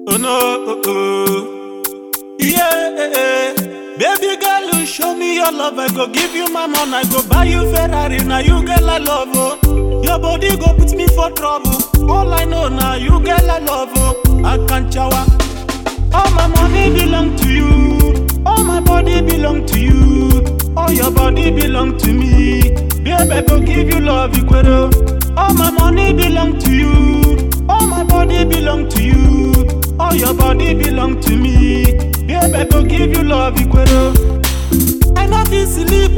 Oh no, yeah. Baby girl, you show me your love. I go give you my money. I go buy you Ferrari. Now you girl I love. Oh. Your body go put me for trouble. All I know now, you girl I love. Oh. I can't shower. All my money belong to you. All my body belong to you. All your body belong to me. Baby, I go give you love, you quiero. All my money belong to you. All my body belong to you. All your body belong to me. Baby, I go give you love, you quiero. I no be sleep,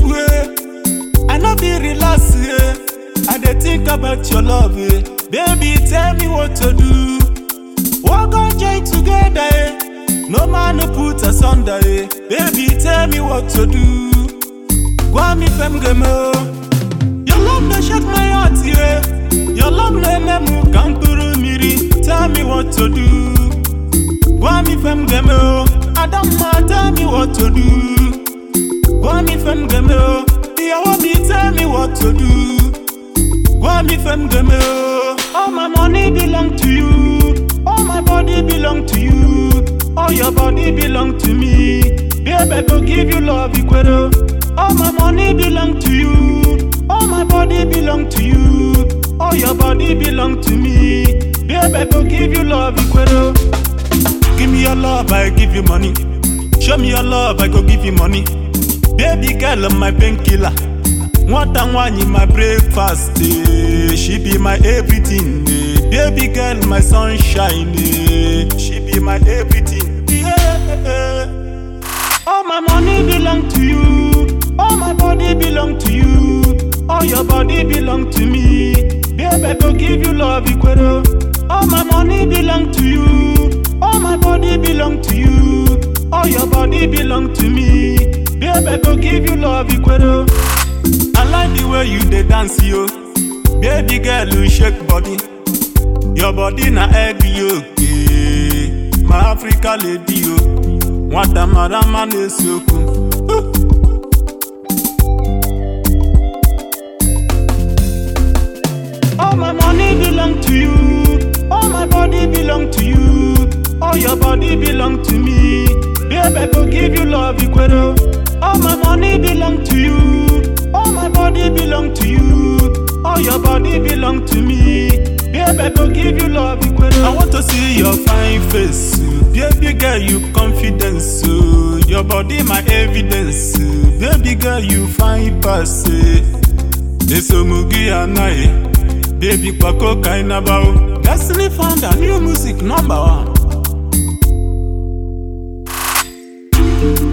I no be relax, I dey think about your love, Baby, tell me what to do. Walk on join together, No man no put us under, Baby, tell me what to do. Gwa mi fem gemo. Your love no shake my heart, Your love no nemu kankuru miri. Tell me what to do. Gwa mi fem gemo. Adama, tell me what to do. Gwa mi fem gemo. Yawa tell me what to do. Gwa mi fem gemo. All my money belong to you. All my body belong to you. All your body belong to me. Baby, I go give you love, you quiero. All my money belong to you. All my body belong to you. All your body belong to me. Baby, I go give you love, you quiero. Give me your love, I give you money. Show me your love, I go give you money. Baby girl, I'm my painkiller. One time one in my breakfast, she be my everything. Baby girl, my sunshine, she be my everything. Yeah. All my money belong to you. All my body belong to you. All your body belong to me. Baby, I go give you love, you quiero. All my money belong to you. All my body belong to you. All your body belong to me. Baby, I go give you love, you quiero. I like the way you dey dance, yo. Baby girl, you shake body. Your body na egg yolk, my Africa lady, yo. Wanta marama nesoku. All my money belong to you. All my body belong to you. All your body belong to me. Baby, I go give you love, you quiero. All my money belong to you. All my body belong to you. All your body belong to me. Baby, I go give you love, you quiero. I want to see your fine face, baby girl, you confidence, your body my evidence, baby girl, you fine pass. Eso mugi anaye, baby kwako kaina bao. Destiny found a new music #1.